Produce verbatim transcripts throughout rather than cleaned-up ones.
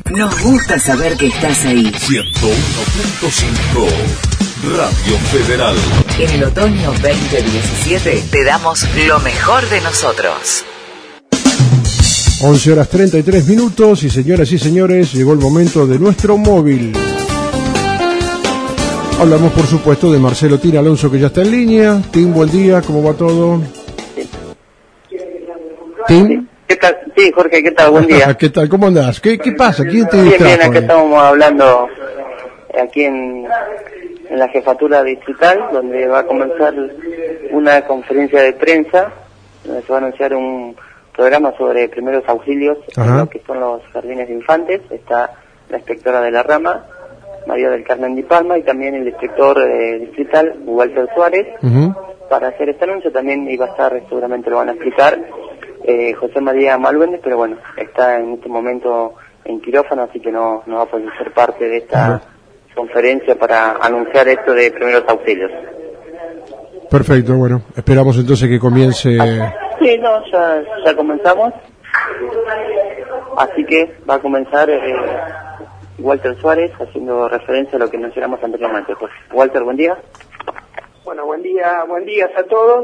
Nos gusta saber que estás ahí. ciento uno punto cinco Radio Federal. En el otoño veinte diecisiete te damos lo mejor de nosotros. once horas treinta y tres minutos y señoras y señores, llegó el momento de nuestro móvil. Hablamos por supuesto de Marcelo Tin Alonso, que ya está en línea. Tin, buen día, ¿cómo va todo? Tin. ¿Qué tal? Sí, Jorge, ¿qué tal? Buen día. ¿Qué tal? ¿Cómo andás? ¿Qué, qué pasa? ¿Quién te Bien, distrajo? bien, acá estamos hablando aquí en, en la jefatura distrital, donde va a comenzar una conferencia de prensa, donde se va a anunciar un programa sobre primeros auxilios en lo que son los jardines de infantes. Está la inspectora de la rama, María del Carmen Di Palma, y también el inspector eh, distrital, Walter Suárez. Uh-huh. Para hacer este anuncio también iba a estar, seguramente lo van a explicar, eh, José María Maluende, pero bueno, está en este momento en quirófano, así que no, no va a poder ser parte de esta uh-huh. conferencia para anunciar esto de primeros auxilios. Perfecto, bueno, esperamos entonces que comience... Sí, no, ya, ya comenzamos, así que va a comenzar eh, Walter Suárez haciendo referencia a lo que mencionamos anteriormente. Pues, Walter, buen día. Bueno, buen día, buen días a todos,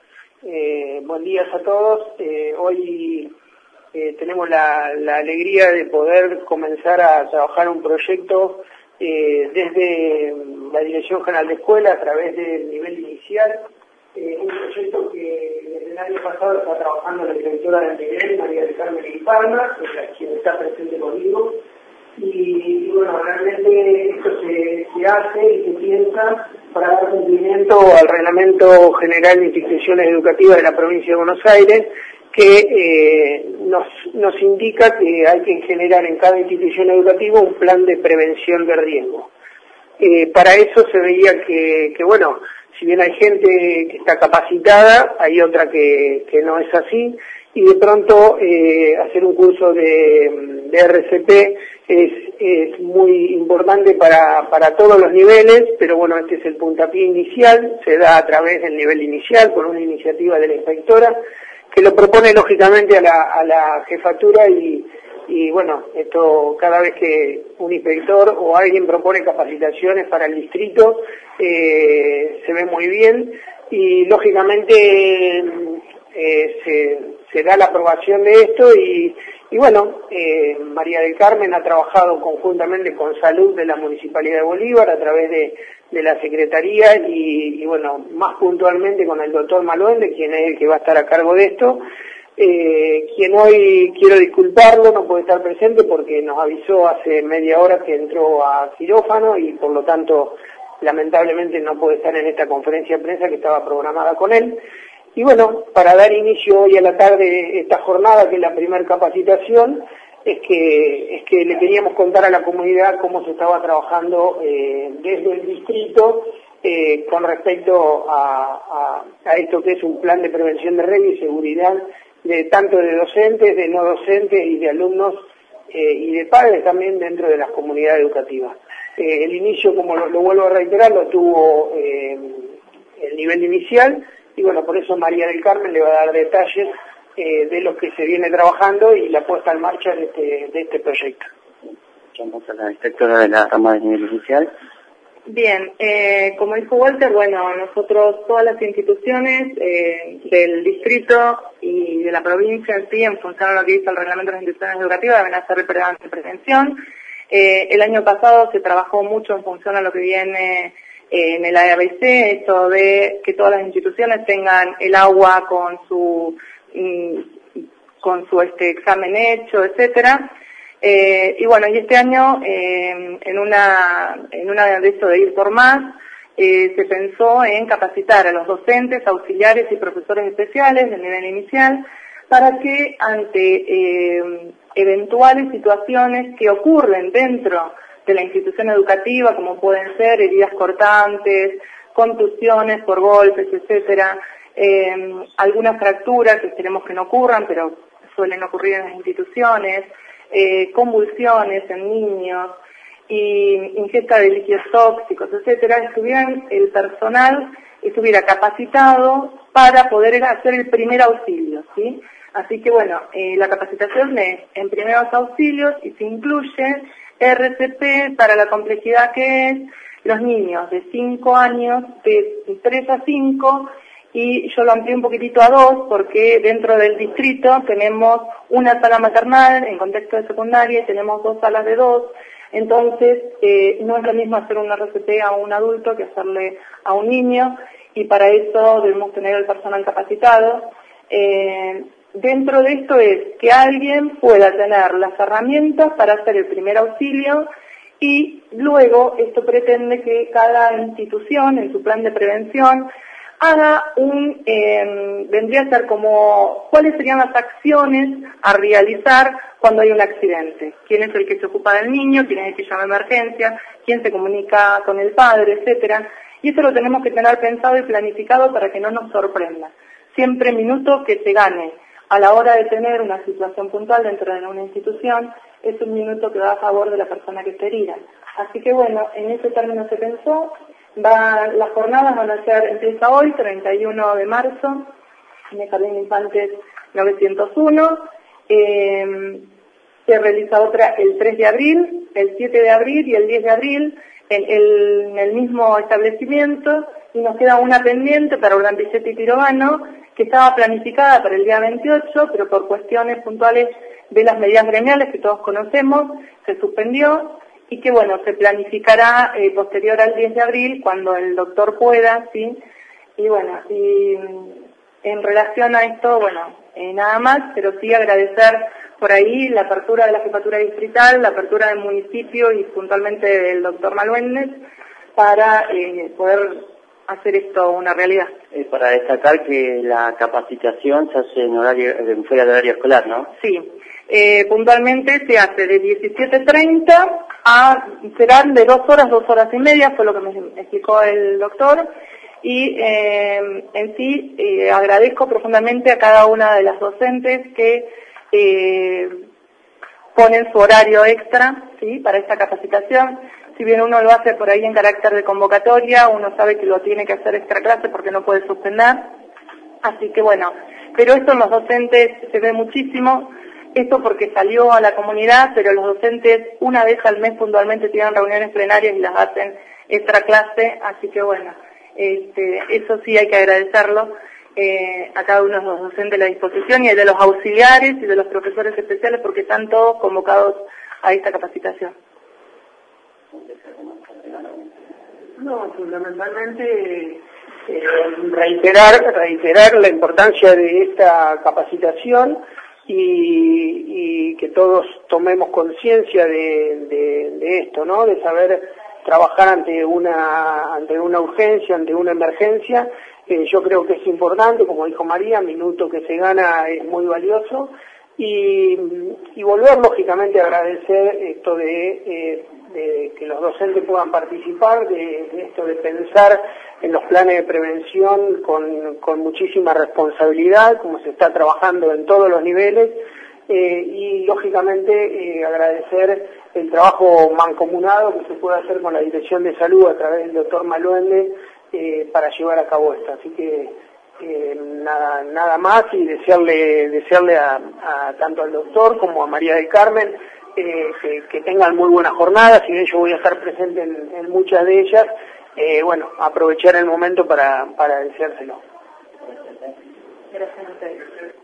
eh, buen días a todos. Eh, hoy eh, tenemos la, la alegría de poder comenzar a trabajar un proyecto eh, desde la Dirección General de Escuela a través del nivel inicial. Eh, un proyecto que desde el año pasado está trabajando la directora del nivel, María del Carmen Di Palma, quien está presente conmigo. Y, y bueno, realmente esto se, se hace y se piensa para dar cumplimiento al Reglamento General de Instituciones Educativas de la Provincia de Buenos Aires, que eh, nos, nos indica que hay que generar en cada institución educativa un plan de prevención de riesgo. Eh, para eso se veía que, que, bueno, si bien hay gente que está capacitada, hay otra que, que no es así, y de pronto eh, hacer un curso de, de R C P es, es muy importante para, para todos los niveles, pero bueno, este es el puntapié inicial, se da a través del nivel inicial por una iniciativa de la inspectora, que lo propone lógicamente a la, a la jefatura y, y bueno, esto cada vez que un inspector o alguien propone capacitaciones para el distrito, eh, se ve muy bien y lógicamente eh, se, se da la aprobación de esto y, y bueno, eh, María del Carmen ha trabajado conjuntamente con Salud de la Municipalidad de Bolívar a través de, de la Secretaría y, y bueno, más puntualmente con el doctor Maluende, quien es el que va a estar a cargo de esto. Eh, quien hoy, quiero disculparlo, no puede estar presente porque nos avisó hace media hora que entró a quirófano y por lo tanto lamentablemente no puede estar en esta conferencia de prensa que estaba programada con él. Y bueno, para dar inicio hoy a la tarde esta jornada, que es la primera capacitación, es que, es que le queríamos contar a la comunidad cómo se estaba trabajando eh, desde el distrito eh, con respecto a, a, a esto que es un plan de prevención de riesgo y seguridad de tanto de docentes, de no docentes y de alumnos eh, y de padres también dentro de las comunidades educativas. Eh, el inicio, como lo, lo vuelvo a reiterar, lo tuvo eh, el nivel inicial y bueno, por eso María del Carmen le va a dar detalles eh, de lo que se viene trabajando y la puesta en marcha de este, de este proyecto. Vamos a la inspectora de la rama de nivel inicial. Bien, eh, como dijo Walter, bueno, nosotros todas las instituciones eh, del distrito y de la provincia en sí, en función de lo que dice el reglamento de las instituciones educativas, deben hacer programas de prevención. Eh, el año pasado se trabajó mucho en función a lo que viene eh, en el A B C, esto de que todas las instituciones tengan el agua con su mm, con su este examen hecho, etcétera. Eh, y bueno, y este año, eh, en una en una de esto de ir por más, eh, se pensó en capacitar a los docentes, auxiliares y profesores especiales del nivel inicial para que ante eh, eventuales situaciones que ocurren dentro de la institución educativa, como pueden ser heridas cortantes, contusiones por golpes, etcétera, eh, algunas fracturas que esperemos que no ocurran, pero suelen ocurrir en las instituciones, Eh, convulsiones en niños y ingesta de líquidos tóxicos, etcétera, estuvieran el personal estuviera capacitado para poder hacer el primer auxilio, ¿sí? Así que bueno, eh, la capacitación es en primeros auxilios y se incluye R C P para la complejidad que es los niños de cinco años, de tres a cinco, y yo lo amplié un poquitito a dos porque dentro del distrito tenemos una sala maternal en contexto de secundaria y tenemos dos salas de dos, entonces eh, no es lo mismo hacer una R C P a un adulto que hacerle a un niño, y para eso debemos tener el personal capacitado. Eh, Dentro de esto es que alguien pueda tener las herramientas para hacer el primer auxilio, y luego esto pretende que cada institución en su plan de prevención haga un, eh, vendría a ser como cuáles serían las acciones a realizar cuando hay un accidente. ¿Quién es el que se ocupa del niño? ¿Quién es el que llama a emergencia? ¿Quién se comunica con el padre? Etcétera. Y eso lo tenemos que tener pensado y planificado para que no nos sorprenda. Siempre minuto que se gane a la hora de tener una situación puntual dentro de una institución es un minuto que va a favor de la persona que está herida. Así que bueno, en ese término se pensó. Va, las jornadas van a ser, empieza hoy, treinta y uno de marzo, en el Jardín de Infantes novecientos uno. Eh, se realiza otra el tres de abril, el siete de abril y el diez de abril en el, en el mismo establecimiento, y nos queda una pendiente para Urdantichetti y Tirobano, que estaba planificada para el día veintiocho, pero por cuestiones puntuales de las medidas gremiales que todos conocemos, se suspendió, y que bueno, se planificará eh, posterior al diez de abril, cuando el doctor pueda, ¿sí? Y bueno, y en relación a esto, bueno, eh, nada más, pero sí agradecer por ahí la apertura de la jefatura distrital, la apertura del municipio y puntualmente del doctor Maluendes para eh, poder hacer esto una realidad. Eh, para destacar que la capacitación se hace en horario, en fuera de horario escolar, ¿no? Sí, eh, puntualmente se hace de diecisiete treinta a, serán de dos horas, dos horas y media, fue lo que me explicó el doctor, y eh, en sí eh, agradezco profundamente a cada una de las docentes que eh, ponen su horario extra, ¿sí?, para esta capacitación. Si bien uno lo hace por ahí en carácter de convocatoria, uno sabe que lo tiene que hacer extra clase porque no puede suspender. Así que bueno, pero esto en los docentes se ve muchísimo, esto porque salió a la comunidad, pero los docentes una vez al mes puntualmente tienen reuniones plenarias y las hacen extra clase, así que bueno, este, eso sí hay que agradecerlo eh, a cada uno de los docentes de la disposición y de los auxiliares y de los profesores especiales, porque están todos convocados a esta capacitación. No, fundamentalmente eh, reiterar, reiterar la importancia de esta capacitación y, y que todos tomemos conciencia de, de, de esto, ¿no? De saber trabajar ante una, ante una urgencia, ante una emergencia. Eh, yo creo que es importante, como dijo María, minuto que se gana es muy valioso, y, y volver lógicamente a agradecer esto de, eh, de que los docentes puedan participar, de, de esto de pensar en los planes de prevención con, con muchísima responsabilidad, como se está trabajando en todos los niveles, eh, y lógicamente eh, agradecer el trabajo mancomunado que se puede hacer con la Dirección de Salud a través del doctor Maluende eh, para llevar a cabo esto. Así que eh, nada, nada más, y desearle, desearle a, a tanto al doctor como a María del Carmen eh, que, que tengan muy buenas jornadas, y de hecho voy a estar presente en, en muchas de ellas. Eh, bueno, aprovechar el momento para, para deseárselo. Gracias a ustedes.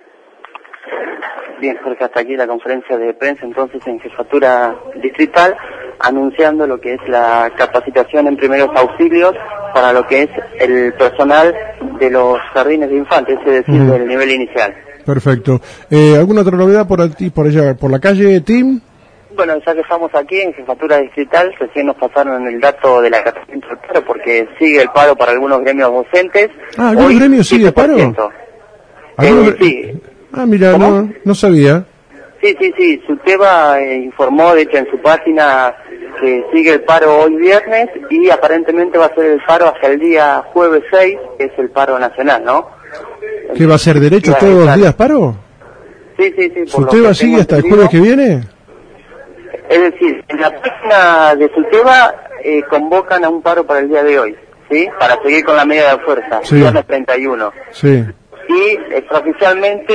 Bien, Jorge, hasta aquí la conferencia de prensa entonces en Jefatura Distrital, anunciando lo que es la capacitación en primeros auxilios para lo que es el personal de los jardines de infantes, es decir, mm. del nivel inicial. Perfecto. Eh, ¿Alguna otra novedad por aquí, por allá, por la calle, Tim? Bueno, ya que estamos aquí en Jefatura Distrital, recién nos pasaron el dato de la acatamiento del paro, porque sigue el paro para algunos gremios docentes. Ah, ¿algunos gremios sigue paro? Eh, sí. Ah, mira, no, no sabía. Sí, sí, sí, SUTEBA eh, informó, de hecho, en su página que sigue el paro hoy viernes y aparentemente va a ser el paro hasta el día jueves seis, que es el paro nacional, ¿no? ¿Qué va a ser, derechos todos los días paro? Sí, sí, sí. ¿SUTEBA sigue hasta el jueves que viene? Es decir, en la página de SUTEBA eh, convocan a un paro para el día de hoy, ¿sí? Para seguir con la medida de fuerza, sí. viernes treinta y uno. Sí. Y extraoficialmente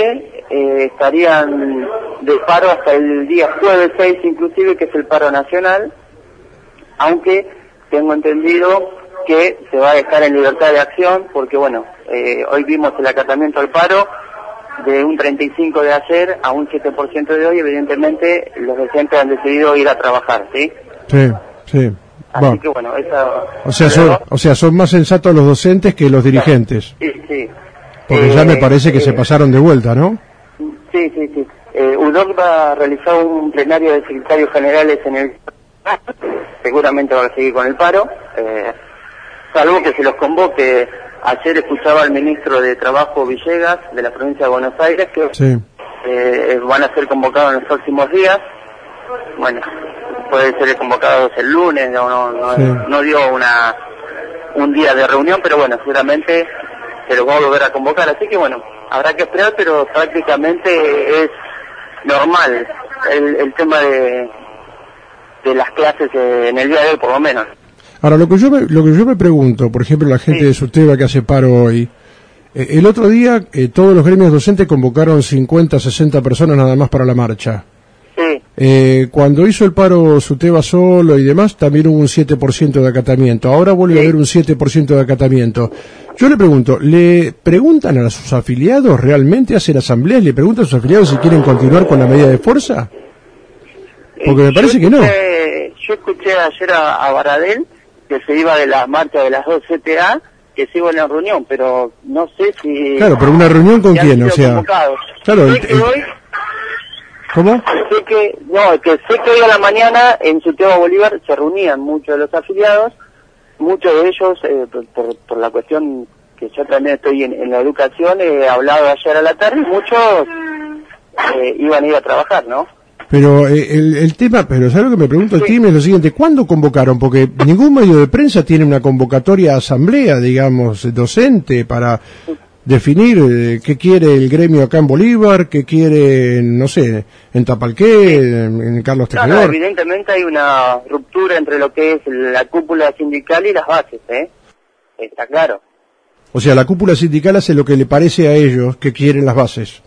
eh, estarían de paro hasta el día jueves seis inclusive, que es el paro nacional, aunque tengo entendido que se va a dejar en libertad de acción, porque bueno, eh, hoy vimos el acatamiento al paro de un treinta y cinco de ayer a un siete por ciento de hoy. Evidentemente los docentes han decidido ir a trabajar, ¿sí? Sí, sí. Así Bueno. que bueno, esa... O sea, son, o sea, son más sensatos los docentes que los dirigentes. Sí, sí. Porque Eh, ya me parece que eh, se pasaron de vuelta, ¿no? Sí, sí, sí. Eh, U D O C va a realizar un plenario de secretarios generales en el... Seguramente va a seguir con el paro, eh, salvo que se los convoque. Ayer escuchaba al ministro de Trabajo Villegas, de la provincia de Buenos Aires, que Sí. eh, van a ser convocados en los próximos días. Bueno, pueden ser convocados el lunes, no, no, no, Sí. no dio una un día de reunión, pero bueno, seguramente se los va a volver a convocar. Así que bueno, habrá que esperar, pero prácticamente es normal el, el tema de, de las clases eh, en el día de hoy, por lo menos. Ahora, lo que yo me, lo que yo me pregunto, por ejemplo, la gente Sí. de Susteva que hace paro hoy, eh, el otro día eh, todos los gremios docentes convocaron cincuenta, sesenta personas nada más para la marcha. Sí, Eh, cuando hizo el paro Susteva solo y demás, también hubo un siete por ciento de acatamiento. Ahora vuelve Sí. a haber un siete por ciento de acatamiento. Yo le pregunto, ¿le preguntan a sus afiliados realmente, hacen asambleas, le preguntan a sus afiliados si quieren continuar con la medida de fuerza? Porque me Eh, parece yo que no. escuché- Yo escuché ayer a, a Baradel que se iba de la marcha de las dos C T A, que se iba en la reunión, pero no sé si... Claro, pero una reunión con si han quién, o sido sea... convocados. Claro, Sé el- que el- hoy, ¿Cómo? sé que, no, que sé que hoy a la mañana en Santiago Bolívar se reunían muchos de los afiliados, muchos de ellos, eh, por, por, por la cuestión que yo también estoy en, en la educación, he hablado ayer a la tarde, muchos eh, iban a ir a trabajar, ¿no? Pero eh, el, el tema, pero ¿sabes lo que me pregunto, Tim? Es lo siguiente, ¿cuándo convocaron? Porque ningún medio de prensa tiene una convocatoria a asamblea, digamos, docente, para definir eh, qué quiere el gremio acá en Bolívar, qué quiere, no sé, en Tapalqué, en, en Carlos No, no, Tejedor. evidentemente hay una ruptura entre lo que es la cúpula sindical y las bases, ¿eh? Está claro. O sea, la cúpula sindical hace lo que le parece a ellos que quieren las bases.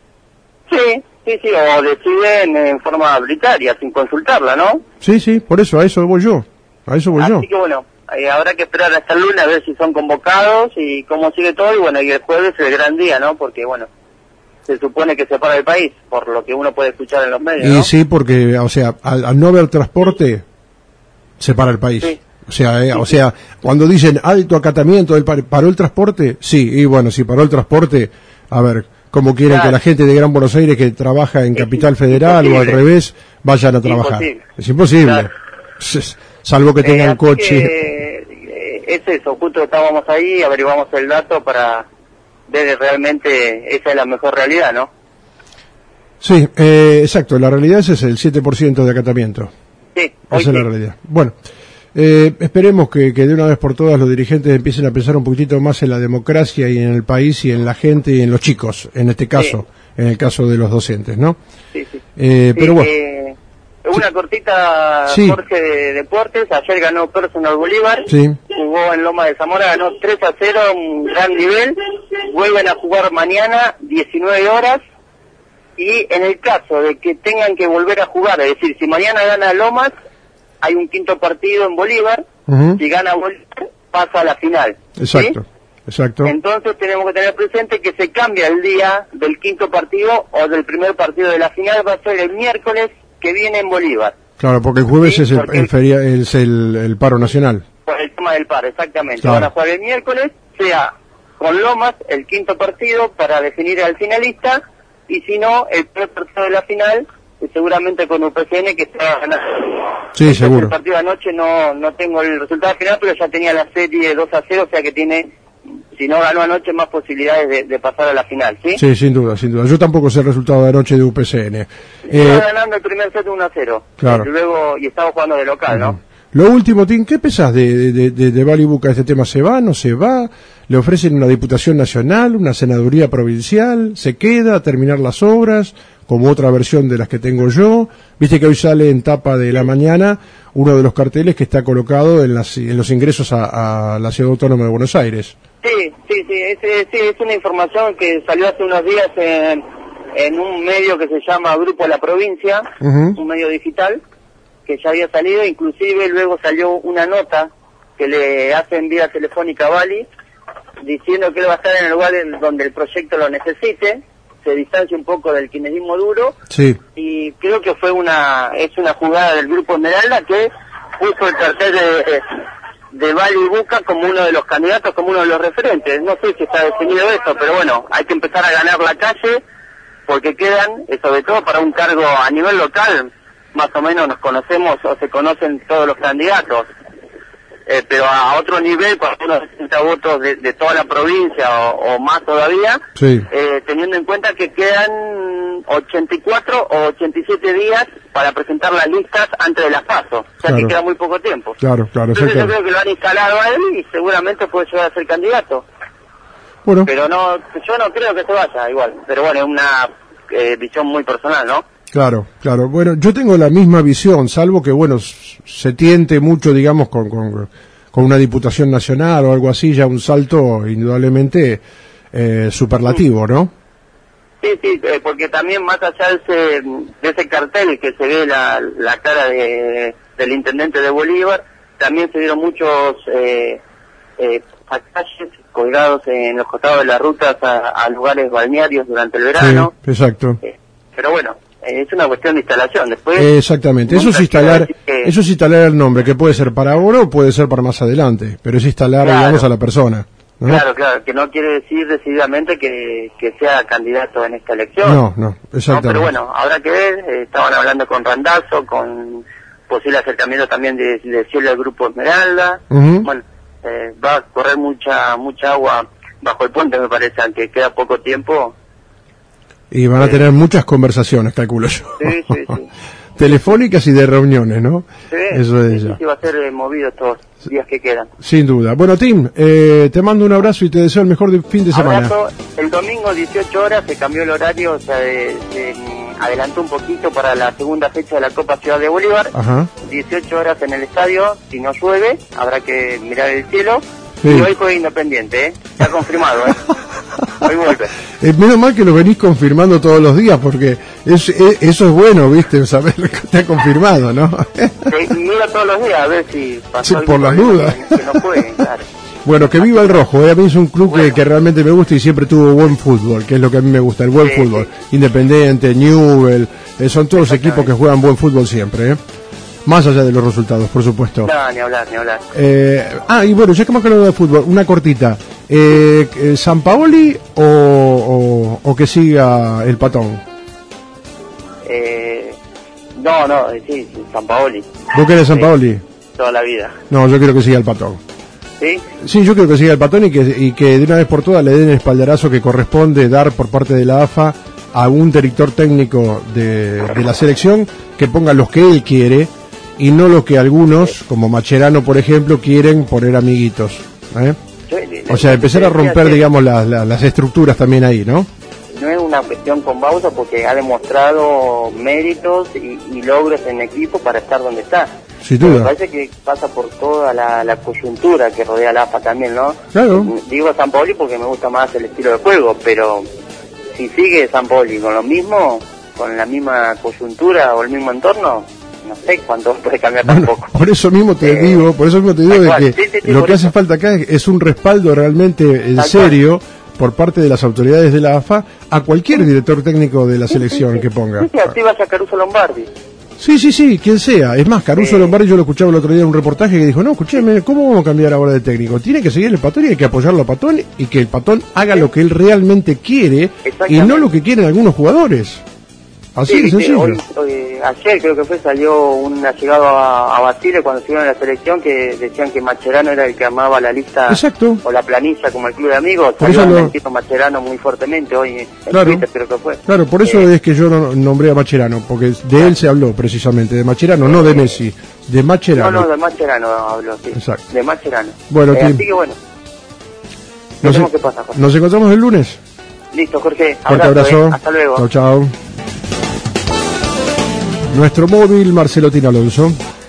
Sí, sí, sí, o deciden en forma arbitraria, sin consultarla, ¿no? Sí, sí, por eso, a eso voy yo. A eso voy yo. Así que bueno, eh, habrá que esperar hasta el lunes a ver si son convocados y cómo sigue todo, y bueno, y el jueves es el gran día, ¿no? Porque bueno, se supone que se para el país, por lo que uno puede escuchar en los medios, Y ¿no? sí, porque, o sea, al, al no haber transporte, se para el país. Sí. O sea, eh, Sí, o sí. sea, cuando dicen alto acatamiento, del par- ¿paró el transporte? Sí, y bueno, si paró el transporte, a ver, ¿cómo quieren Claro. que la gente de Gran Buenos Aires que trabaja en Es Capital im- Federal o al imposible. revés, vayan a trabajar? Imposible. Es imposible. Claro. S- Salvo que Eh, tengan así coche. que, eh, es eso, justo estábamos ahí, averiguamos el dato para ver realmente esa es la mejor realidad, ¿no? Sí, eh, exacto, la realidad ese es el siete por ciento de acatamiento. Sí, hoy Esa es sí. la realidad. Bueno, eh, esperemos que, que de una vez por todas los dirigentes empiecen a pensar un poquitito más en la democracia y en el país y en la gente y en los chicos, en este caso, en el caso de los docentes, ¿no? Sí, sí. Eh, pero Sí, bueno, eh, una cortita, Sí. Jorge, de deportes. Ayer ganó Personal Bolívar. sí, Jugó en Loma de Zamora, ganó tres a cero, un gran nivel. Vuelven a jugar mañana, diecinueve horas. Y en el caso de que tengan que volver a jugar, es decir, si mañana gana Lomas, hay un quinto partido en Bolívar. ujú, Si gana Bolívar, pasa a la final. ¿sí? exacto, exacto. Entonces tenemos que tener presente que se cambia el día del quinto partido o del primer partido de la final, va a ser el miércoles que viene en Bolívar, Claro, porque el jueves Sí, es, el, porque- el feria- es el, el paro nacional. por el tema del par, exactamente. Claro. Van a jugar el miércoles, sea con Lomas, el quinto partido para definir al finalista, y si no, el primer partido de la final, y seguramente con U P C N que está ganando. Sí, Entonces, seguro. el partido de anoche no, no tengo el resultado final, pero ya tenía la serie dos a cero, o sea que tiene, si no ganó anoche, más posibilidades de, de pasar a la final, ¿sí? Sí, sin duda, sin duda. Yo tampoco sé el resultado de anoche de U P C N. Estaba Eh, ganando el primer set uno a cero. Claro. Luego, y estaba jugando de local, ¿no? Lo último, Tim, ¿qué pensás de, de, de, de Bali Buca? ¿Este tema se va, no se va? ¿Le ofrecen una diputación nacional, una senaduría provincial? ¿Se queda a terminar las obras? Como otra versión de las que tengo yo. Viste que hoy sale en tapa de la mañana uno de los carteles que está colocado en, las, en los ingresos a, a la Ciudad Autónoma de Buenos Aires. Sí, sí, sí, es, es- sí, es una información que salió hace unos días en, en un medio que se llama Grupo La Provincia, Uh-huh. un medio digital, que ya había salido, inclusive luego salió una nota que le hacen vía telefónica a Bali, diciendo que él va a estar en el lugar en donde el proyecto lo necesite, se distancia un poco del kirchnerismo duro, Sí. y creo que fue una, es una jugada del Grupo Esmeralda que puso el cartel de, de Bali y Buca como uno de los candidatos, como uno de los referentes. No sé si está definido esto, pero bueno, hay que empezar a ganar la calle, porque quedan, eh, sobre todo para un cargo a nivel local, más o menos nos conocemos o se conocen todos los candidatos. Eh, pero a otro nivel, cuando uno necesita votos de, de toda la provincia o, o más todavía, Sí. eh, teniendo en cuenta que quedan ochenta y cuatro o ochenta y siete días para presentar las listas antes de las PASO, o sea Claro. que queda muy poco tiempo. Claro, claro, Entonces yo exactamente. creo que lo han instalado a él y seguramente puede llegar a ser candidato, Bueno, pero no, yo no creo que se vaya igual, pero bueno, es una eh, visión muy personal, ¿no? claro, claro. Bueno, yo tengo la misma visión, salvo que, bueno, s- se tiente mucho, digamos, con, con, con una diputación nacional o algo así, ya un salto indudablemente eh, superlativo, ¿no? Sí, sí, eh, porque también más allá de ese, de ese cartel que se ve la, la cara de, del intendente de Bolívar, también se dieron muchos eh, eh, pasajes colgados en los costados de las rutas a, a lugares balnearios durante el verano. Sí, exacto. Eh, pero bueno, eh, es una cuestión de instalación. Después, Exactamente, eso nunca es instalar, quiero decir que- eso es instalar el nombre, que puede ser para ahora o puede ser para más adelante, pero es instalar, Claro. digamos, a la persona, ¿no? Claro, claro, que no quiere decir decididamente que, que sea candidato en esta elección. No, no, No, exactamente. pero bueno, habrá que ver, eh, estaban hablando con Randazzo, con posible acercamiento también de, de Cielo del Grupo Esmeralda. Ujú. Bueno, eh, va a correr mucha mucha agua bajo el puente, me parece, aunque queda poco tiempo. Y van a Sí. tener muchas conversaciones, calculo yo. Sí, sí, sí. Telefónicas y de reuniones, ¿no? Sí, Eso es sí, ya. sí, va a ser eh, movido estos días que quedan. Sin duda. Bueno, Tim, eh, te mando un abrazo y te deseo el mejor de- fin de semana. Abrazo. El domingo dieciocho horas se cambió el horario, o sea, de- se mm, adelantó un poquito para la segunda fecha de la Copa Ciudad de Bolívar. Ajá. dieciocho horas en el estadio, si no llueve, habrá que mirar el cielo. Sí. Y hoy juega Independiente, ¿eh? Está confirmado, ¿eh? Hoy vuelve. Eh, menos mal que lo venís confirmando todos los días, porque es, eh, eso es bueno, ¿viste? Saber que está confirmado, ¿no? Sí, miro todos los días a ver si pasó Sí, algo por las que- dudas. Que no jueguen, claro. Bueno, que viva el rojo, ¿eh? A mí es un club que, Bueno. que realmente me gusta y siempre tuvo buen fútbol, que es lo que a mí me gusta, el buen Sí, fútbol. sí. Independiente, Newell, eh, son todos Exactamente. equipos que juegan buen fútbol siempre, ¿eh? Más allá de los resultados, por supuesto. No, ni hablar, ni hablar. Eh, ah, y bueno, ya que hemos hablado de fútbol, una cortita. Eh, eh, ¿San Paoli o, o, o que siga el Patón? Eh, no, no, eh, sí, sí, San Paoli, ¿Vos querés San Sí. Paoli? toda la vida. No, yo quiero que siga el Patón. ¿Sí? Sí, yo creo que siga el Patón y que, y que de una vez por todas le den el espaldarazo que corresponde dar por parte de la A F A a un director técnico de, de la selección que ponga los que él quiere y no lo que algunos, como Macherano por ejemplo, quieren poner amiguitos, ¿eh? Yo, le- O sea, le- empezar a le decía romper, que digamos, las, las, las estructuras también ahí, ¿no? No es una cuestión con Bausa porque ha demostrado méritos y, y logros en equipo para estar donde está. Sin Pero Me duda. parece que pasa por toda la, la coyuntura que rodea la A F A también, ¿no? Claro. Digo San Paoli porque me gusta más el estilo de juego, pero si sigue San Paoli con lo mismo, con la misma coyuntura o el mismo entorno, no sé cuánto puede cambiar Bueno, tampoco. por eso mismo te Eh, digo, por eso mismo te digo tal de cual. que Sí, sí, sí, lo por que eso. hace falta acá es, es un respaldo realmente en Tal serio por parte de las autoridades de la A F A a cualquier director técnico de la selección que ponga. Sí, sí, así vaya Caruso Lombardi. Sí, sí, sí, quien sea. Es más, Caruso Sí. Lombardi yo lo escuchaba el otro día en un reportaje que dijo, no, escúcheme, ¿cómo vamos a cambiar ahora de técnico? Tiene que seguir el Patón y hay que apoyarlo a Patón y que el Patón haga lo que él realmente quiere y Exactamente. no lo que quieren algunos jugadores. Así Sí, de viste, sencillo. hoy, hoy- ayer creo que fue, salió un allegado a, a Basile cuando estuvieron en la selección que decían que Macherano era el que amaba la lista Exacto. o la planilla como el club de amigos. Por Salió eso lo- Argentino Macherano muy fuertemente hoy en Claro. Twitter creo que fue. Claro, por eso Eh, es que yo no- nombré a Macherano, porque de él se habló precisamente, de Macherano, no de Messi, de No, Macherano. no, de Macherano habló, sí. Exacto. De Macherano. Bueno, Eh, Tim. así que bueno, Nos, veremos qué pasa, Jorge. nos encontramos el lunes. Listo, Jorge. Fuerte Abrazo, abrazo. eh. Hasta luego. Chao, chao. Nuestro móvil, Marcelo Tina Alonso.